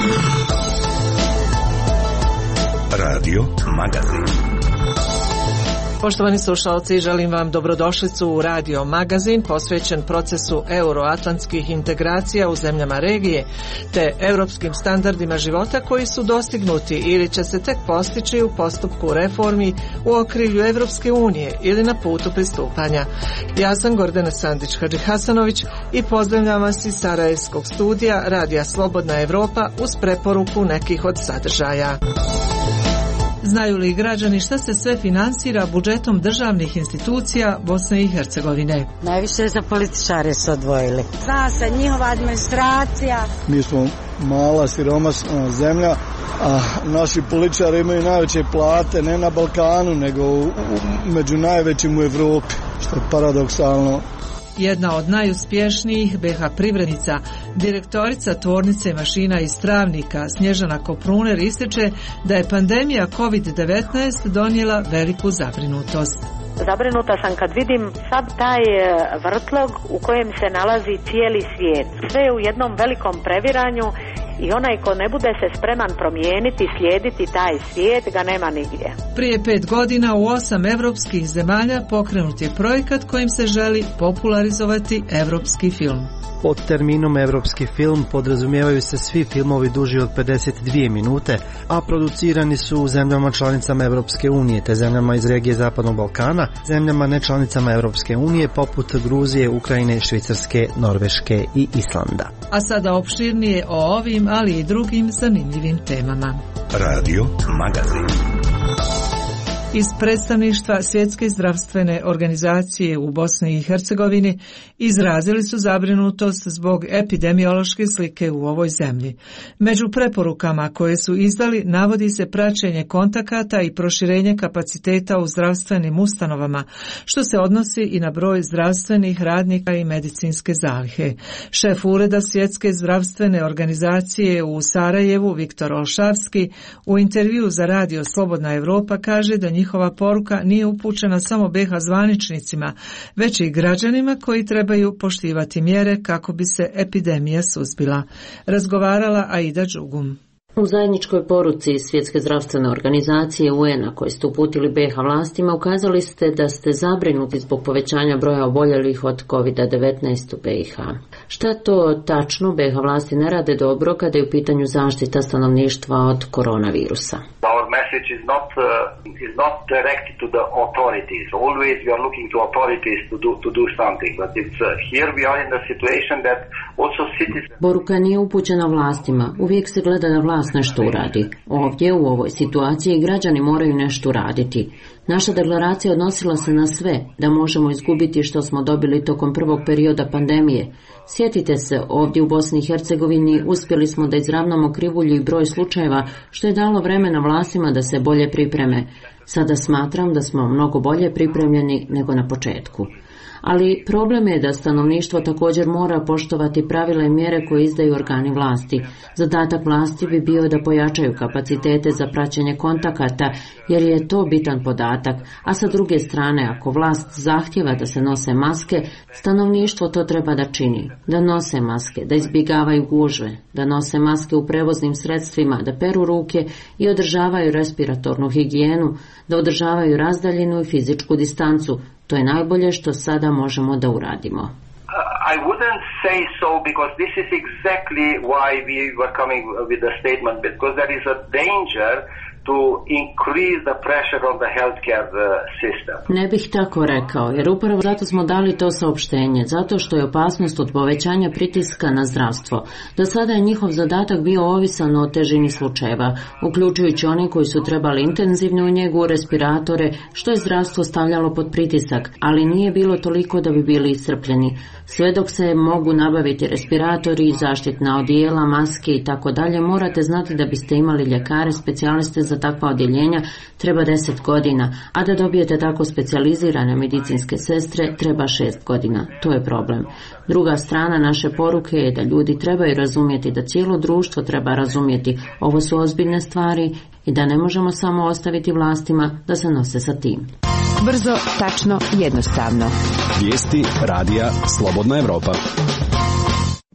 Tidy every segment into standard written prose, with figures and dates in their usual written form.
Radio Magazin. Poštovani slušalci, želim vam dobrodošlicu u Radio Magazin posvećen procesu euroatlantskih integracija u zemljama regije te europskim standardima života koji su dostignuti ili će se tek postići u postupku reformi u okrilju Evropske unije ili na putu pristupanja. Ja sam Gordana Sandić-Hadžihasanović i pozdravljam vas iz Sarajevskog studija Radija Slobodna Evropa uz preporuku nekih od sadržaja. Znaju li građani šta se sve finansira budžetom državnih institucija Bosne i Hercegovine? Najviše za političare su odvojili. Zna se njihova administracija. Mi smo mala, siromašna zemlja, a naši političari imaju najveće plate ne na Balkanu, nego među najvećim u Evropi, što je paradoksalno. Jedna od najuspješnijih BiH privrednica, direktorica tvornice mašina iz Travnika Snježana Kopruner ističe da je pandemija COVID-19 donijela veliku zabrinutost. Zabrinuta sam kad vidim sad taj vrtlog u kojem se nalazi cijeli svijet. Sve je u jednom velikom previranju i onaj ko ne bude se spreman promijeniti, slijediti taj svijet, ga nema nigdje. Prije 5 godina u 8 evropskih zemalja pokrenut je projekat kojim se želi popularizovati evropski film. Pod terminom evropski film podrazumijevaju se svi filmovi duži od 52 minute, a producirani su u zemljama članicama Evropske unije te zemljama iz regije Zapadnog Balkana, zemljama nečlanicama Evropske unije poput Gruzije, Ukrajine, Švicarske, Norveške i Islanda. A sada opširnije o ovim, ali i drugim zanimljivim temama. Radio Magazin. Iz predstavništva Svjetske zdravstvene organizacije u Bosni i Hercegovini izrazili su zabrinutost zbog epidemiološke slike u ovoj zemlji. Među preporukama koje su izdali navodi se praćenje kontakata i proširenje kapaciteta u zdravstvenim ustanovama, što se odnosi i na broj zdravstvenih radnika i medicinske zalihe. Šef Ureda Svjetske zdravstvene organizacije u Sarajevu, Viktor Olšavski, u intervju za Radio Slobodna Evropa kaže da njihova poruka nije upućena samo BiH zvaničnicima, već i građanima koji trebaju poštivati mjere kako bi se epidemija suzbila. Razgovarala Aida Đugum. U zajedničkoj poruci Svjetske zdravstvene organizacije UN-a koje ste uputili BiH vlastima ukazali ste da ste zabrinuti zbog povećanja broja oboljelih od COVID-19 u BiH. Šta to tačno BiH vlasti ne rade dobro kada je u pitanju zaštita stanovništva od koronavirusa? Our message is not directed to the authorities. Always we are looking to authorities to do something, but it's here we are in the situation that also citizens. Poruka nije upućena vlastima. Uvijek se gleda da vlast nešto uradi. Ovdje u ovoj situaciji građani moraju nešto uraditi. Naša deklaracija odnosila se na sve, da možemo izgubiti što smo dobili tokom prvog perioda pandemije. Sjetite se, ovdje u Bosni i Hercegovini uspjeli smo da izravnamo krivulju i broj slučajeva, što je dalo vremena vlastima da se bolje pripreme. Sada smatram da smo mnogo bolje pripremljeni nego na početku. Ali problem je da stanovništvo također mora poštovati pravila i mjere koje izdaju organi vlasti. Zadatak vlasti bi bio da pojačaju kapacitete za praćenje kontakata, jer je to bitan podatak, a sa druge strane, ako vlast zahtjeva da se nose maske, stanovništvo to treba da čini. Da nose maske, da izbjegavaju gužve, da nose maske u prevoznim sredstvima, da peru ruke i održavaju respiratornu higijenu, da održavaju razdaljinu i fizičku distancu. To je najbolje što sada možemo da uradimo. I wouldn't say so because this is exactly why we were coming with the statement, because there is a danger to increase the pressure on the healthcare system. Ne bih tako rekao, jer upravo zato smo dali to saopštenje, zato što je opasnost od povećanja pritiska na zdravstvo. Do sada je njihov zadatak bio ovisan o težini slučajeva, uključujući oni koji su trebali intenzivnu njegu, respiratore, što je zdravstvo stavljalo pod pritisak, ali nije bilo toliko da bi bili iscrpljeni. Sve dok se mogu nabaviti respiratori, zaštitna odijela, maske i tako dalje, morate znati da biste imali ljekare, specijaliste za takva odjeljenja treba 10 godina, a da dobijete tako specijalizirane medicinske sestre treba 6 godina. To je problem. Druga strana naše poruke je da ljudi trebaju razumjeti, da cijelo društvo treba razumjeti. Ovo su ozbiljne stvari i da ne možemo samo ostaviti vlastima da se nose sa tim. Brzo, tačno, jednostavno. Vijesti Radija Slobodna Evropa.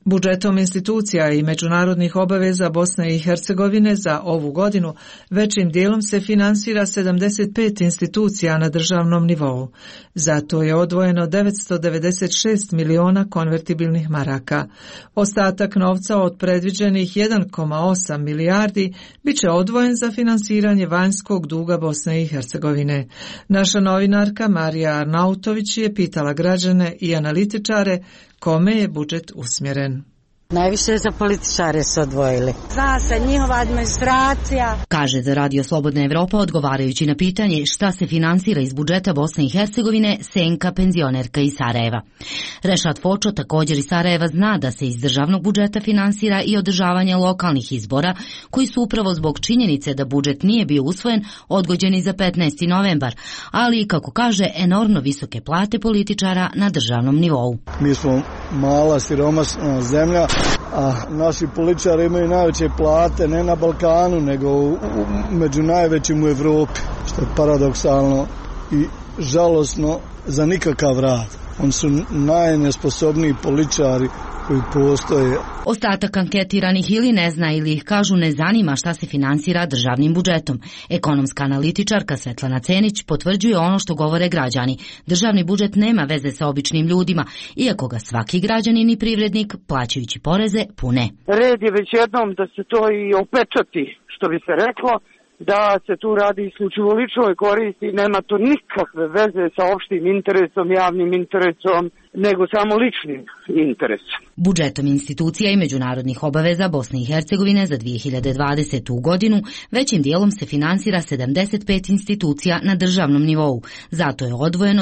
Budžetom institucija i međunarodnih obaveza Bosne i Hercegovine za ovu godinu većim dijelom se finansira 75 institucija na državnom nivou. Zato je odvojeno 996 miliona konvertibilnih maraka. Ostatak novca od predviđenih 1,8 milijardi bit će odvojen za finansiranje vanjskog duga Bosne i Hercegovine. Naša novinarka Marija Arnautović je pitala građane i analitičare kome je budžet usmjeren. Najviše za političare su odvojili. Zna se njihova administracija. Kaže za Radio Slobodna Evropa odgovarajući na pitanje šta se finansira iz budžeta Bosne i Hercegovine Senka, penzionerka iz Sarajeva. Rešat Fočo također iz Sarajeva zna da se iz državnog budžeta finansira i održavanje lokalnih izbora koji su upravo zbog činjenice da budžet nije bio usvojen odgođeni za 15. novembar, ali i kako kaže enormno visoke plate političara na državnom nivou. Mi smo mala siromašna zemlja, a naši političari imaju najveće plate ne na Balkanu nego među najvećim u Evropi, što je paradoksalno i žalosno za nikakav rad. Oni su najnesposobniji političari koji postoje. Ostatak anketiranih ili ne zna ili ih kažu ne zanima šta se finansira državnim budžetom. Ekonomska analitičarka Svetlana Cenić potvrđuje ono što govore građani. Državni budžet nema veze sa običnim ljudima, iako ga svaki građanin i privrednik, plaćajući poreze, pune. Red je već jednom da se to i opečati, što bi se reklo, da se tu radi isključivo ličnoj koristi, nema to nikakve veze sa opštim interesom, javnim interesom, nego samo ličnim interesom. Budžetom institucija i međunarodnih obaveza Bosne i Hercegovine za 2020. godinu većim dijelom se finansira 75 institucija na državnom nivou. Zato je odvojeno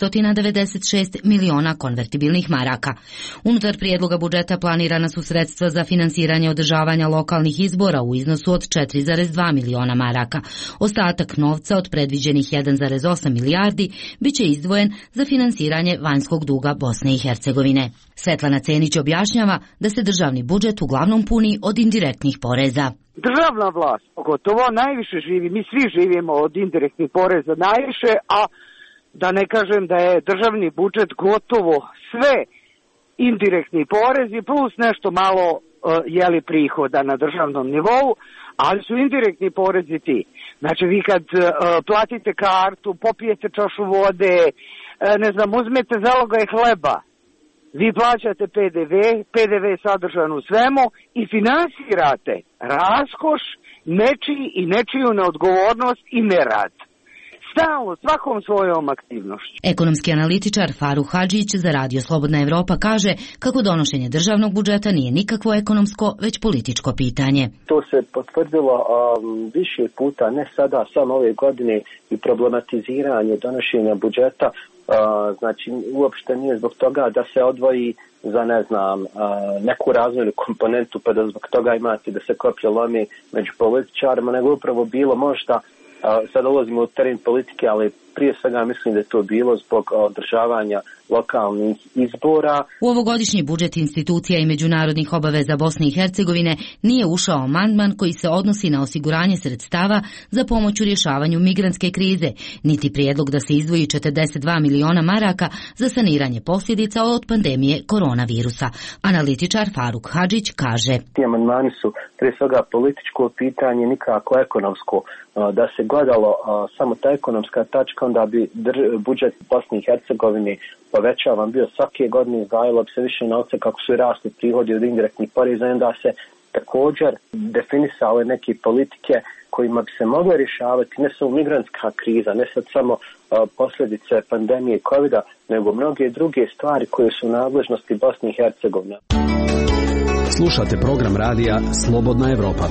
996 miliona konvertibilnih maraka. Unutar prijedloga budžeta planirana su sredstva za finansiranje održavanja lokalnih izbora u iznosu od 4,2 miliona maraka. Ostatak novca od predviđenih 1,8 milijardi biće izdvojen za finansiranje vanjskog duga Bosne i Hercegovine. Svetlana Cenić objašnjava da se državni budžet uglavnom puni od indirektnih poreza. Državna vlast, pogotovo najviše živi, mi svi živimo od indirektnih poreza najviše, a da ne kažem da je državni budžet gotovo sve indirektni porezi plus nešto malo prihoda na državnom nivou, ali su indirektni porezi ti. Znači vi kad platite kartu, popijete čašu vode, uzmete zalogaj hleba, vi plaćate PDV je sadržan u svemu i finansirate raskoš, nečiji i nečiju neodgovornost i nerad. Stalno, svakom svojom aktivnošću. Ekonomski analitičar Faruk Hadžić za Radio Slobodna Evropa kaže kako donošenje državnog budžeta nije nikakvo ekonomsko, već političko pitanje. To se potvrdilo više puta, ne sada, samo ove godine, i problematiziranje donošenja budžeta. Znači, uopšte nije zbog toga da se odvoji za, neku razvojnu komponentu, pa da zbog toga imate da se koplje lomi među političarima, nego upravo bilo možda, sad ulazimo u teren politike, ali prije svega mislim da je to bilo zbog održavanja lokalnih izbora. U ovogodišnji budžet institucija i međunarodnih obaveza Bosne i Hercegovine nije ušao amandman koji se odnosi na osiguranje sredstava za pomoć u rješavanju migrantske krize, niti prijedlog da se izdvoji 42 miliona maraka za saniranje posljedica od pandemije koronavirusa. Analitičar Faruk Hadžić kaže: Ti amandmani su prije svega političko pitanje, nikako ekonomsko. Da se gledalo samo ta ekonomska tačka, onda bi budžet Bosne i Hercegovine povećavan bio svake godine, izdvajalo bi se više novca kako su rasli prihodi od indirektnih poreza, i onda se također definisale neke politike kojima bi se mogle rješavati ne samo migrantska kriza, ne sad samo posljedice pandemije COVID-a, nego mnoge druge stvari koje su u nadležnosti Bosne i Hercegovine. Slušate program radija Slobodna Evropa.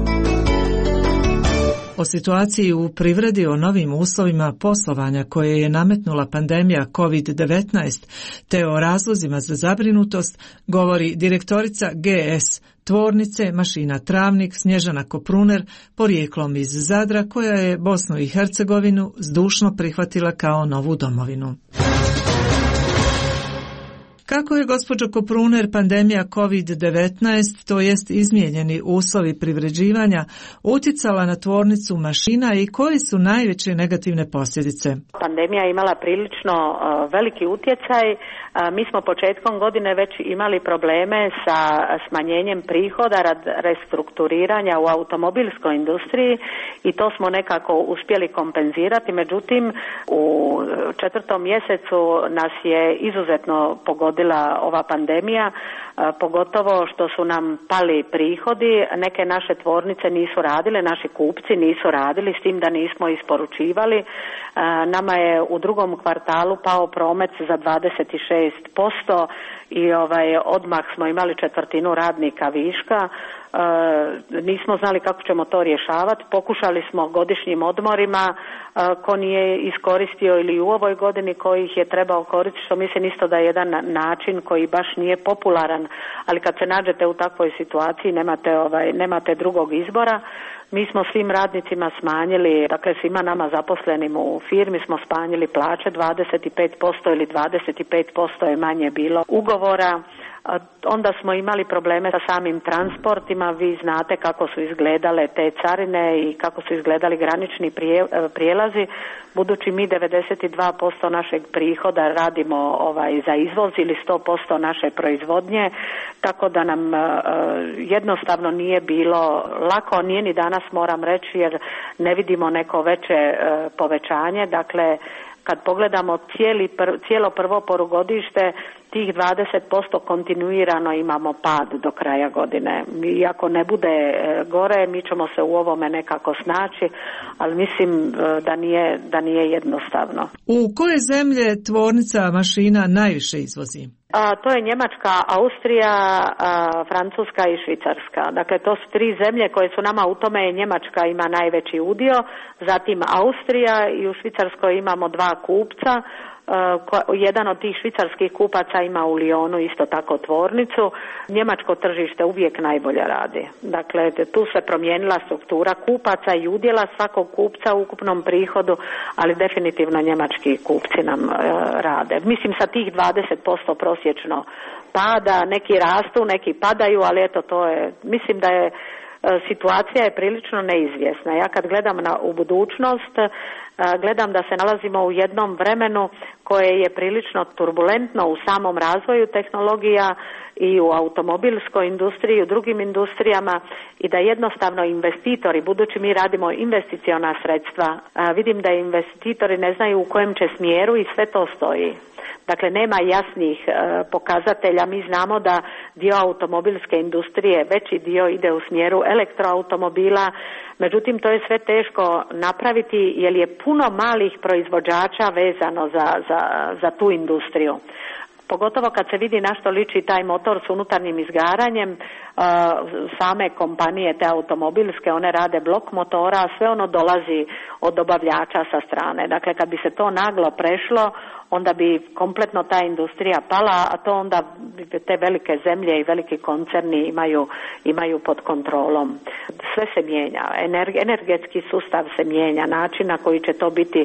O situaciji u privredi, o novim uslovima poslovanja koje je nametnula pandemija COVID-19 te o razlozima za zabrinutost govori direktorica GS tvornice mašina Travnik Snježana Kopruner, porijeklom iz Zadra, koja je Bosnu i Hercegovinu zdušno prihvatila kao novu domovinu. Kako je, gospođo Kopruner, pandemija COVID-19, to jest izmijenjeni uslovi privređivanja, utjecala na tvornicu mašina i koji su najveće negativne posljedice? Pandemija je imala prilično veliki utjecaj. Mi smo početkom godine već imali probleme sa smanjenjem prihoda rad restrukturiranja u automobilskoj industriji i to smo nekako uspjeli kompenzirati. Međutim, u 4. mjesecu nas je izuzetno pogodila ova pandemija, pogotovo što su nam pali prihodi. Neke naše tvornice nisu radile, naši kupci nisu radili, s tim da nismo isporučivali. Nama je u drugom kvartalu pao promet za 26% i odmah smo imali 1/4 radnika viška. Nismo znali kako ćemo to rješavati. Pokušali smo godišnjim odmorima, ko nije iskoristio ili u ovoj godini koji ih je trebao koristiti, što mislim isto da je jedan način koji baš nije popularan, ali kad se nađete u takvoj situaciji nemate drugog izbora. Mi smo svim radnicima smanjili, dakle svima nama zaposlenim u firmi smo smanjili plaće 25% ili 25% je manje bilo ugovora. Onda smo imali probleme sa samim transportima, vi znate kako su izgledale te carine i kako su izgledali granični prijelazi, budući mi 92% našeg prihoda radimo za izvoz ili 100% naše proizvodnje, tako da nam jednostavno nije bilo lako, nije ni danas moram reći jer ne vidimo neko veće povećanje, dakle kad pogledamo cijelo prvo polugodište, tih 20% kontinuirano imamo pad do kraja godine. I ako ne bude gore, mi ćemo se u ovome nekako snaći, ali mislim da nije jednostavno. U koje zemlje tvornica mašina najviše izvozi? To je Njemačka, Austrija, Francuska i Švicarska. Dakle, to su 3 zemlje koje su nama u tome. Njemačka ima najveći udio, zatim Austrija i u Švicarskoj imamo 2 kupca. Jedan od tih švicarskih kupaca ima u Lyonu isto tako tvornicu. Njemačko tržište uvijek najbolje radi. Dakle, tu se promijenila struktura kupaca i udjela svakog kupca u ukupnom prihodu, ali definitivno njemački kupci nam rade. Mislim sa tih 20% prosječno pada, neki rastu, neki padaju, ali eto to je, mislim da je situacija je prilično neizvjesna. Ja kad gledam u budućnost, gledam da se nalazimo u jednom vremenu koje je prilično turbulentno u samom razvoju tehnologija i u automobilskoj industriji i u drugim industrijama i da jednostavno investitori, budući mi radimo investiciona sredstva, vidim da investitori ne znaju u kojem će smjeru i sve to stoji. Dakle, nema jasnih pokazatelja. Mi znamo da dio automobilske industrije, veći dio ide u smjeru elektroautomobila, međutim to je sve teško napraviti jer je puno malih proizvođača vezano za tu industriju. Pogotovo kad se vidi na što liči taj motor s unutarnjim izgaranjem, same kompanije te automobilske, one rade blok motora, a sve ono dolazi od dobavljača sa strane. Dakle, kad bi se to naglo prešlo, onda bi kompletno ta industrija pala, a to onda te velike zemlje i veliki koncerni imaju pod kontrolom. Sve se mijenja, energetski sustav se mijenja, način na koji će to biti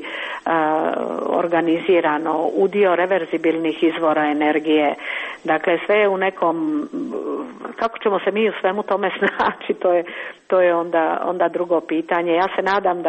organizirano, udio reverzibilnih izvora energije. Dakle, sve je u nekom, kako ćemo se mi u svemu tome snaći, to je onda drugo pitanje. Ja se nadam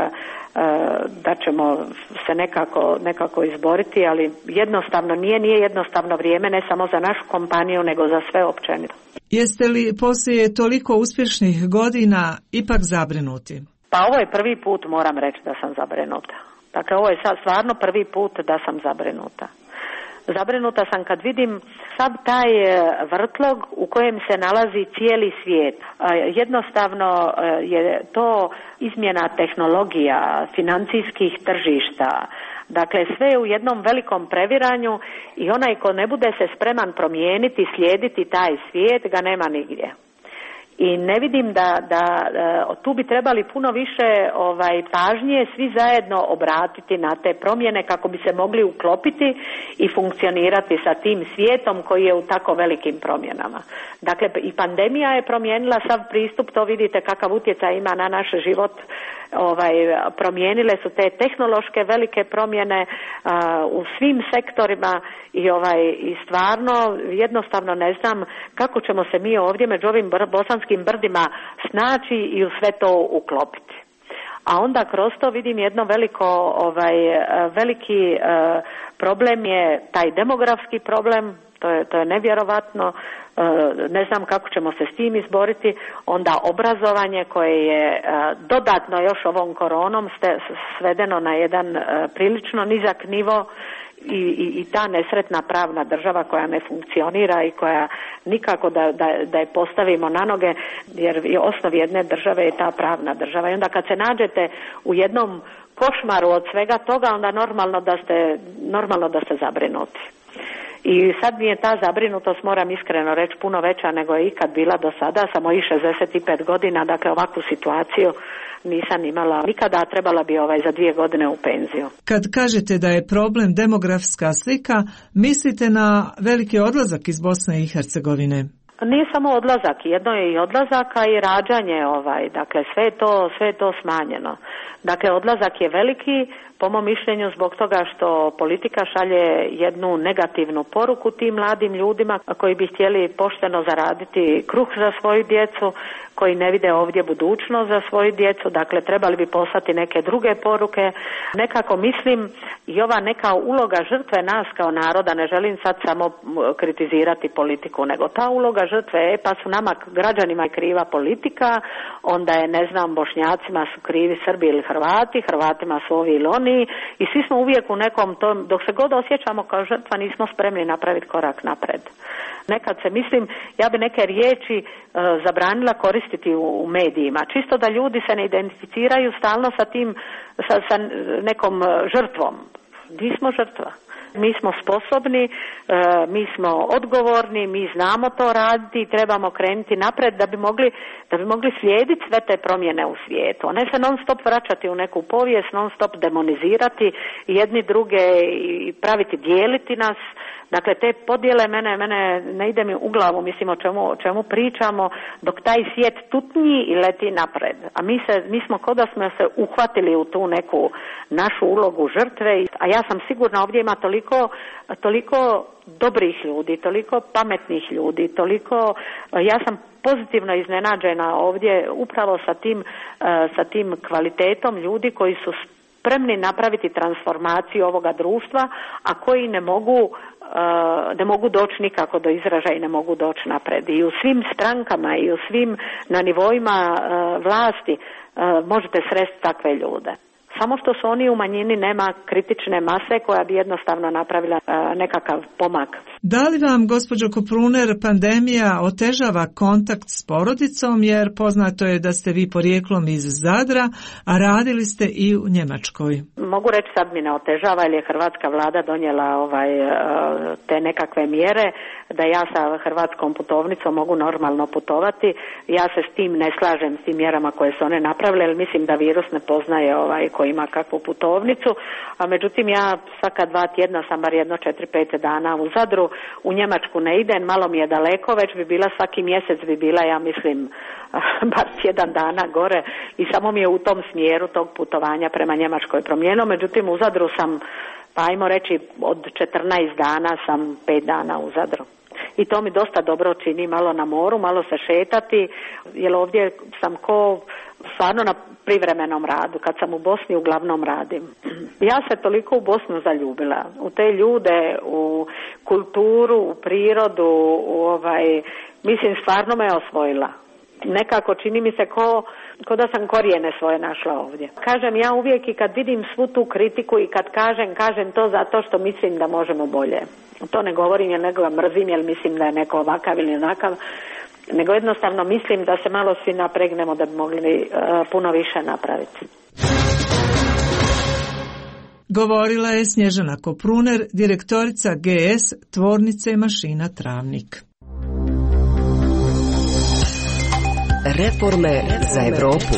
da ćemo se nekako izboriti, ali jednostavno nije jednostavno vrijeme ne samo za našu kompaniju, nego za sve općenito. Jeste li poslije toliko uspješnih godina ipak zabrinuti? Pa ovo je prvi put, moram reći da sam zabrinuta. Dakle, ovo je sad stvarno prvi put da sam zabrinuta. Zabrinuta sam kad vidim sav taj vrtlog u kojem se nalazi cijeli svijet. Jednostavno je to izmjena tehnologija, financijskih tržišta. Dakle, sve je u jednom velikom previranju i onaj ko ne bude se spreman promijeniti, slijediti taj svijet, ga nema nigdje. I ne vidim da tu bi trebali puno više pažnje svi zajedno obratiti na te promjene kako bi se mogli uklopiti i funkcionirati sa tim svijetom koji je u tako velikim promjenama. Dakle, i pandemija je promijenila sav pristup, to vidite kakav utjecaj ima na naš život. Promijenile su te tehnološke velike promjene u svim sektorima i stvarno jednostavno ne znam kako ćemo se mi ovdje među ovim bosanskim brdima snaći i u sve to uklopiti. A onda kroz to vidim jedno veliki problem je taj demografski problem, to je nevjerovatno. Ne znam kako ćemo se s tim izboriti. Onda obrazovanje koje je dodatno još ovom koronom svedeno na jedan prilično nizak nivo i ta nesretna pravna država koja ne funkcionira i koja nikako da je postavimo na noge, jer osnov jedne države je ta pravna država. I onda kad se nađete u jednom košmaru od svega toga, onda normalno da ste zabrinuti. I sad mi je ta zabrinutost, moram iskreno reći, puno veća nego je ikad bila do sada. Sam mojih 65 godina, dakle ovakvu situaciju nisam imala nikada, a trebala bi za 2 godine u penziju. Kad kažete da je problem demografska slika, mislite na veliki odlazak iz Bosne i Hercegovine? Nije samo odlazak, jedno je i odlazak, a i rađanje, dakle sve je to smanjeno. Dakle, odlazak je veliki, po mom mišljenju zbog toga što politika šalje jednu negativnu poruku tim mladim ljudima koji bi htjeli pošteno zaraditi kruh za svoju djecu, koji ne vide ovdje budućnost za svoju djecu, dakle trebali bi poslati neke druge poruke. Nekako mislim i ova neka uloga žrtve nas kao naroda, ne želim sad samo kritizirati politiku, nego ta uloga žrtve, pa su nama građanima kriva politika, onda je Bošnjacima su krivi Srbi ili Hrvati, Hrvatima su ovi ili oni i svi smo uvijek u nekom tom, dok se god osjećamo kao žrtva nismo spremni napraviti korak napred. Nekad se ja bi neke riječi zabranila koristiti u medijima, čisto da ljudi se ne identificiraju stalno sa tim, sa nekom žrtvom. Nismo žrtva. Mi smo sposobni, mi smo odgovorni, mi znamo to raditi i trebamo krenuti napred da bi mogli slijediti sve te promjene u svijetu. Ne se non stop vraćati u neku povijest, non stop demonizirati jedni druge i dijeliti nas. Dakle, te podjele mene ne ide mi u glavu, mislim o čemu pričamo, dok taj svijet tutnji i leti napred. A mi smo kao da smo se uhvatili u tu neku našu ulogu žrtve, a ja sam sigurna ovdje ima toliko dobrih ljudi, toliko pametnih ljudi, ja sam pozitivno iznenađena ovdje upravo sa tim kvalitetom ljudi koji su spremni napraviti transformaciju ovoga društva, a koji ne mogu doći nikako do izražaja i ne mogu doći napred. I u svim strankama i u svim na nivoima vlasti možete sresti takve ljude. Samo što su oni u manjini, nema kritične mase koja bi jednostavno napravila nekakav pomak. Da li vam, gospođo Kopruner, pandemija otežava kontakt s porodicom, jer poznato je da ste vi porijeklom iz Zadra, a radili ste i u Njemačkoj? Mogu reći sad mi ne otežava, jer je hrvatska vlada donijela te nekakve mjere da ja sa hrvatskom putovnicom mogu normalno putovati. Ja se s tim ne slažem, s tim mjerama koje su one napravile, jer mislim da virus ne poznaje ko ima kakvu putovnicu, a međutim ja svaka 2 tjedna sam bar 4-5 dana u Zadru, u Njemačku ne idem, malo mi je daleko, već bi bila svaki mjesec bi bila, ja mislim, bar 1 dana gore i samo mi je u tom smjeru tog putovanja prema Njemačkoj promijenilo, međutim u Zadru sam, pa ajmo reći, od 14 dana sam 5 dana u Zadru. I to mi dosta dobro čini, malo na moru, malo se šetati, jer ovdje sam stvarno na privremenom radu. Kad sam u Bosni, uglavnom radim. Ja se toliko u Bosnu zaljubila, u te ljude, u kulturu, u prirodu, mislim, stvarno me osvojila. Nekako čini mi se ko da sam korijene svoje našla ovdje. Kažem ja uvijek i kad vidim svu tu kritiku i kad kažem to zato što mislim da možemo bolje. To ne govorim jer nekoga mrzim, jer mislim da je neko ovakav ili onakav, nego jednostavno mislim da se malo svi napregnemo da bi mogli puno više napraviti. Govorila je Snježana Kopruner, direktorica GS Tvornice mašina Travnik. Reforme za Evropu.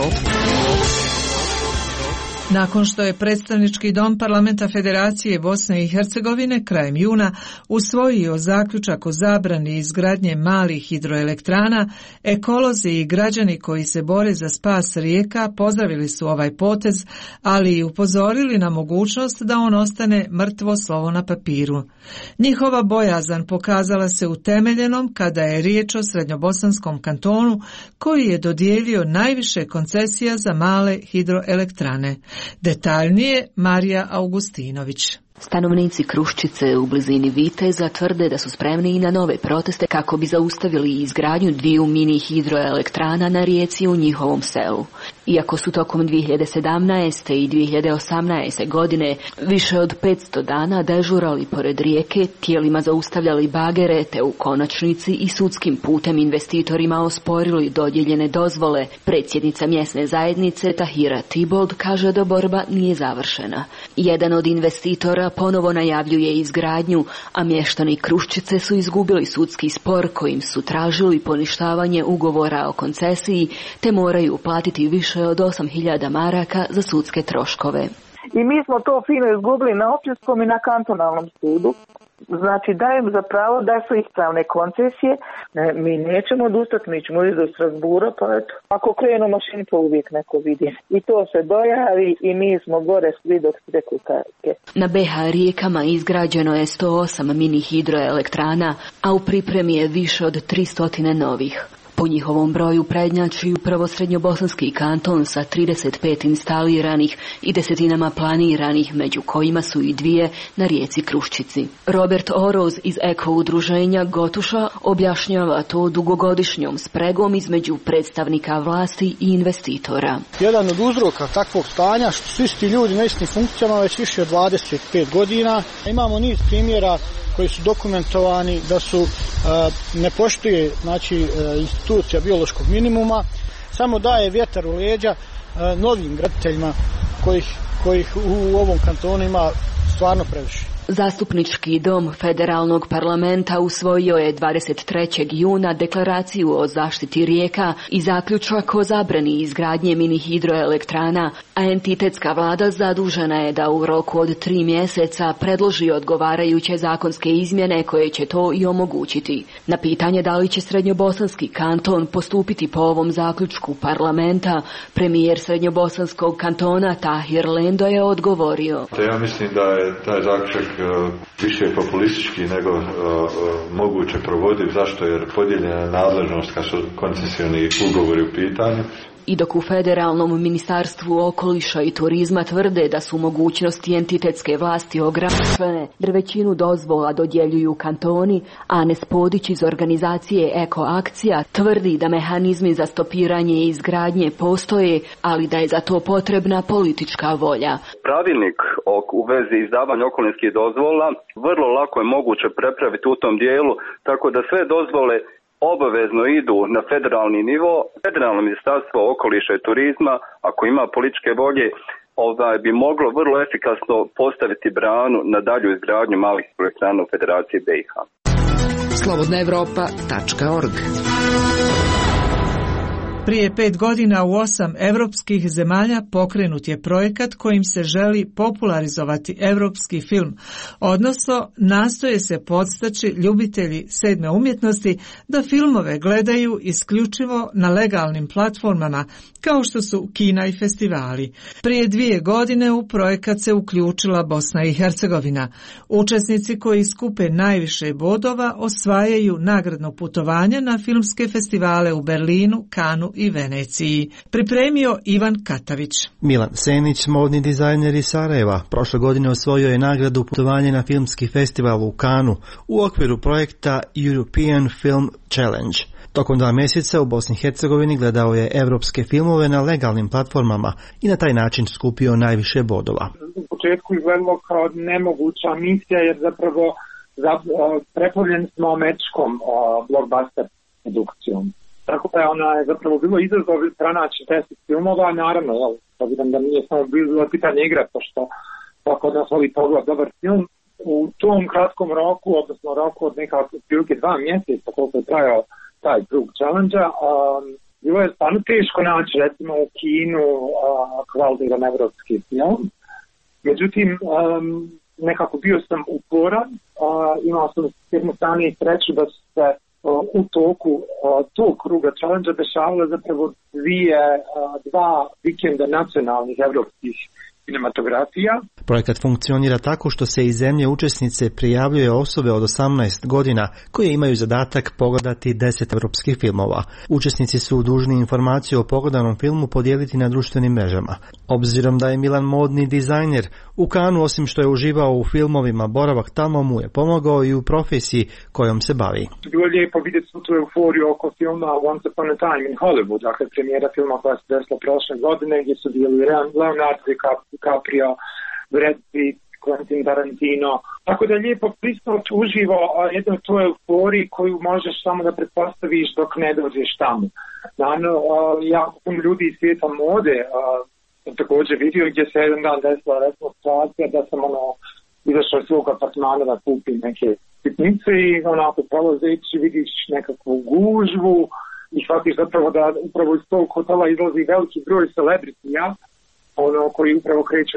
Nakon što je predstavnički dom Parlamenta Federacije Bosne i Hercegovine krajem juna usvojio zaključak o zabrani izgradnje malih hidroelektrana, ekolozi i građani koji se bore za spas rijeka pozdravili su ovaj potez, ali i upozorili na mogućnost da on ostane mrtvo slovo na papiru. Njihova bojazan pokazala se utemeljenom kada je riječ o Srednjobosanskom kantonu koji je dodijelio najviše koncesija za male hidroelektrane. Detaljnije Marija Augustinović. Stanovnici Kruščice u blizini Viteza tvrde da su spremni i na nove proteste kako bi zaustavili izgradnju 2 mini hidroelektrana na rijeci u njihovom selu. Iako su tokom 2017. i 2018. godine više od 500 dana dežurali pored rijeke, tijelima zaustavljali bagere te u konačnici i sudskim putem investitorima osporili dodijeljene dozvole, predsjednica mjesne zajednice Tahira Tibold kaže da borba nije završena. Jedan od investitora ponovo najavljuje izgradnju, a mještani Kruščice su izgubili sudski spor kojim su tražili poništavanje ugovora o koncesiji te moraju platiti više od 8.000 maraka za sudske troškove. I mi smo to fino izgubili na općinskom i na kantonalnom sudu. Znači dajem za pravo da su ispravne koncesije, mi nećemo odustati, mi ćemo ići do Strasbura, pa eto, ako krenu mašini pa uvijek neko vidi. I to se dojavi i mi smo gore svi dok steku kajke. Na BH rijekama izgrađeno je 108 mini hidroelektrana, a u pripremi je više od 300 novih. Po njihovom broju prednjači upravo Srednjobosanski kanton sa 35 instaliranih i desetinama planiranih, među kojima su i 2 na rijeci Kruščici. Robert Oroz iz Eko udruženja Gotuša objašnjava to dugogodišnjom spregom između predstavnika vlasti i investitora. Jedan od uzroka takvog stanja što su isti ljudi na istim funkcijama već više od 25 godina. Imamo niz primjera koji su dokumentovani da su ne poštuje institucija biološkog minimuma, samo daje vjetar u leđa novim graditeljima kojih u ovom kantonu ima stvarno previše. Zastupnički dom Federalnog parlamenta usvojio je 23. juna deklaraciju o zaštiti rijeka i zaključak o zabrani izgradnje mini hidroelektrana, a entitetska vlada zadužena je da u roku od 3 mjeseca predloži odgovarajuće zakonske izmjene koje će to i omogućiti. Na pitanje da li će Srednjobosanski kanton postupiti po ovom zaključku parlamenta, premijer Srednjobosanskog kantona Tahir Lendo je odgovorio. Ja mislim da je taj zaključak više populistički nego moguće provoditi. Zašto? Jer podijeljena nadležnost kad su koncesioni ugovori u pitanju. I dok u Federalnom ministarstvu okoliša i turizma tvrde da su mogućnosti entitetske vlasti ograničene, jer većinu dozvola dodjeljuju kantoni, Anes Podić iz organizacije Eko Akcija tvrdi da mehanizmi za stopiranje i izgradnje postoje, ali da je za to potrebna politička volja. Pravilnik u vezi izdavanja okolinskih dozvola vrlo lako je moguće prepraviti u tom dijelu, tako da sve dozvole obavezno idu na federalni nivo. Federalno ministarstvo okoliša i turizma, ako ima političke volje, bi moglo vrlo efikasno postaviti branu na dalju izgradnju malih elektrana u Federaciji BiH. Slobodnaevropa.org. Prije 5 godina u 8 europskih zemalja pokrenut je projekat kojim se želi popularizovati europski film, odnosno nastoje se podstaći ljubitelji 7. umjetnosti da filmove gledaju isključivo na legalnim platformama kao što su kina i festivali. Prije 2 godine u projekat se uključila Bosna i Hercegovina. Učesnici koji skupe najviše bodova osvajaju nagradno putovanje na filmske festivale u Berlinu, Kanu i Veneciji. Pripremio Ivan Katavić. Milan Senić, modni dizajner iz Sarajeva, prošle godine osvojio je nagradu putovanje na filmski festival u Kanu u okviru projekta European Film Challenge. Tokom 2 mjeseca u Bosni i Hercegovini gledao je evropske filmove na legalnim platformama i na taj način skupio najviše bodova. U početku izgledalo kao nemoguća misija jer zapravo preplavljeni smo američkom blockbuster produkcijom. Tako da ona je zapravo bilo izazov pronaći 10 filmova, naravno, obzirom da nije samo bilo pitanje igra, pošto kod nas voli pogled dobar film. U tom kratkom roku, odnosno roku od nekako prilike 2 mjeseca, koliko je trajao taj krug challenge-a, bilo je stvarno teško naći recimo u kinu kvalitetan evropski film. Međutim, nekako bio sam uporan, imao sam s jedne strane i sreću da su se u toku tog kruga challenge dešavale zapravo dva vikenda nacionalnih evropskih kinematografija. Projekat funkcionira tako što se iz zemlje učesnice prijavljuje osobe od 18 godina koje imaju zadatak pogledati 10 evropskih filmova. Učesnici su dužni informaciju o pogledanom filmu podijeliti na društvenim mrežama. Obzirom da je Milan modni dizajner, u Cannesu osim što je uživao u filmovima, boravak tamo mu je pomogao i u profesiji kojom se bavi. Bilo je lijepo vidjeti tu euforiju oko filma Once Upon a Time in Hollywood, dakle premijera filma koja se desila prošle godine gdje su bili Leonardo DiCaprio, Brad Pitt, Quentin Tarantino. Tako da je lijepo prisutno uživo jednu tu euforiji koju možeš samo da pretpostaviš dok ne dođeš tamo. Naravno, jako puno ljudi iz svijeta mode sam također vidio gdje se jedan dan desila recimo situacija da sam izašao iz svog apartmana da kupim neke sitnice i onako prolazeći vidiš nekakvu gužvu i shvatiš zapravo da upravo iz tog hotela izlazi veliki broj celebritija koji upravo kreću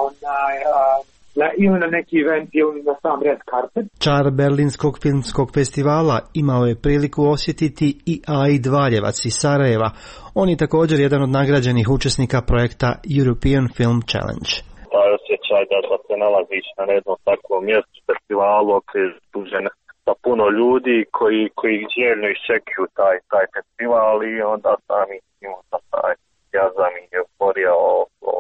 ili na neki event ili na sam red carpet. Čar Berlinskog filmskog festivala imao je priliku osjetiti i Aid Valjevac iz Sarajeva. On je također jedan od nagrađenih učesnika projekta European Film Challenge. Taj osjećaj da se nalaziš na jednom takvom mjestu festivalu okružen sa puno ljudi koji željno iščekuju taj festival i onda sami imamo taj jazam i euforija o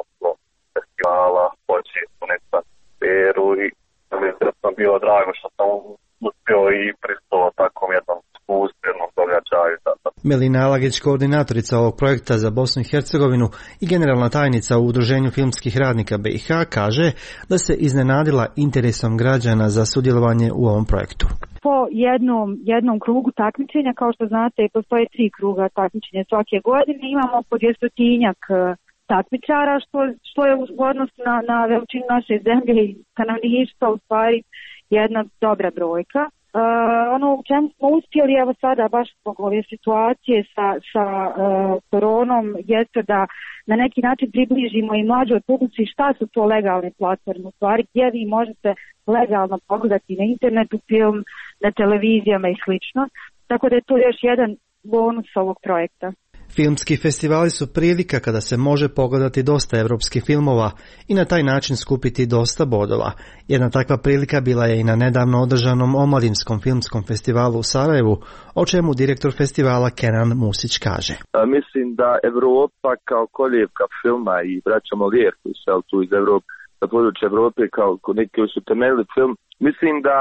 festivala, počeli su neku atmosferu i mi sam bio drago što sam uspio i pristao takvom jednom uspješnom događaju. Melina Alagić, koordinatorica ovog projekta za Bosnu i Hercegovinu i generalna tajnica u Udruženju filmskih radnika BiH, kaže da se iznenadila interesom građana za sudjelovanje u ovom projektu. Po jednom krugu takmičenja, kao što znate, postoje 3 kruga takmičenja svake godine, imamo po 200-tinjak takmičara, što je u odnosu na veličinu naše zemlje i stanovništva u stvari jedna dobra brojka. Ono u čemu smo uspjeli, evo sada baš zbog ove situacije sa koronom, jeste da na neki način približimo i mlađoj publici šta su to legalne platforme, u stvari gdje vi možete legalno pogledati na internetu film, na televizijama i slično. Tako da je to još jedan bonus ovog projekta. Filmski festivali su prilika kada se može pogledati dosta evropskih filmova i na taj način skupiti dosta bodova. Jedna takva prilika bila je i na nedavno održanom Omladinskom filmskom festivalu u Sarajevu, o čemu direktor festivala Kenan Musić kaže. Mislim da Evropa kao kolijevka filma i braća Molière koji su tu iz Evrope, na području Evrope kao neki koji su temeljili film, mislim da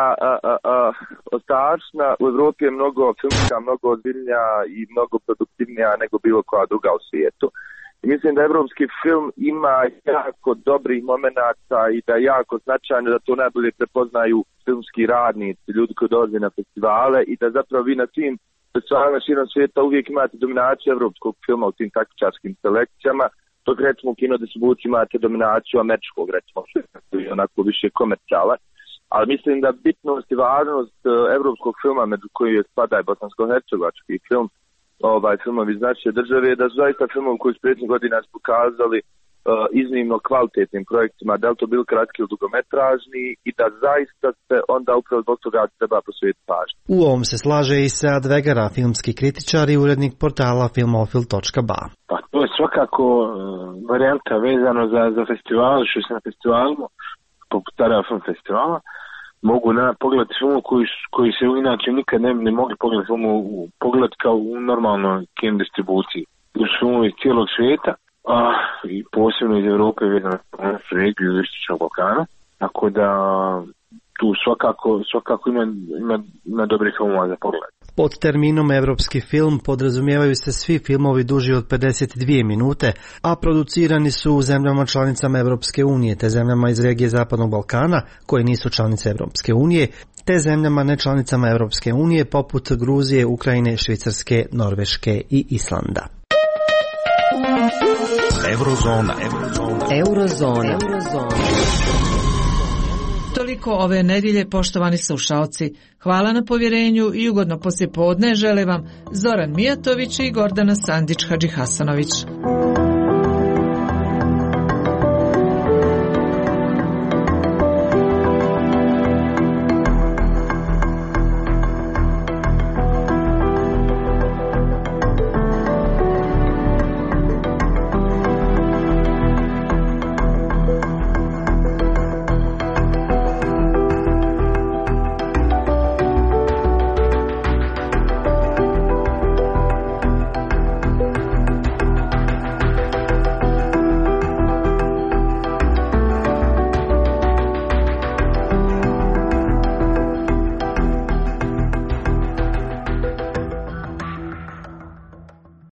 ostačna u Evropi je mnogo filmska, mnogo ozbiljnija i mnogo produktivnija nego bilo koja druga u svijetu. I mislim da evropski film ima jako dobrih momenata i da je jako značajno da to najbolje prepoznaju filmski radnici, ljudi koji dolaze na festivale i da zapravo vi na svim festivalima širom svijeta uvijek imate dominaciju evropskog filma u tim takmičarskim selekcijama, dok recimo u kinodistribuciji imate dominaciju američkog, recimo onako više komercijala. Ali mislim da bitnost i važnost evropskog filma, među koji spada i bosansko-hercegovački film, filmovi iz naše države, da su zaista filmovi koji su prethodnih godina pokazali iznimno kvalitetnim projektima, da li to bili kratki ili dugometražni i da zaista se onda upravo zbog toga treba posvetiti pažnju. U ovom se slaže i Sead Vegara, filmski kritičar i urednik portala filmofil.ba. Pa to je svakako varijanta vezano za festival, što se na festivalu, poput Sarajeva film festivala, mogu pogledati filmu koji se inače nikad ne mogli pogledati pogledati kao u normalnoj kino distribuciji. To su filmovi iz cijelog svijeta, i posebno iz Europe vezano na regiju iz Istočnog Balkana, tako da tu svakako ima dobrih filmova za pogled. Pod terminom evropski film podrazumijevaju se svi filmovi duži od 52 minute, a producirani su u zemljama članicama Evropske unije, te zemljama iz regije Zapadnog Balkana, koje nisu članice Evropske unije, te zemljama nečlanicama Evropske unije poput Gruzije, Ukrajine, Švicarske, Norveške i Islanda. Eurozona. Toliko ove nedjelje, poštovani slušaoci. Hvala na povjerenju i ugodno poslijepodne žele vam Zoran Mijatović i Gordana Sandić Hadžihasanović.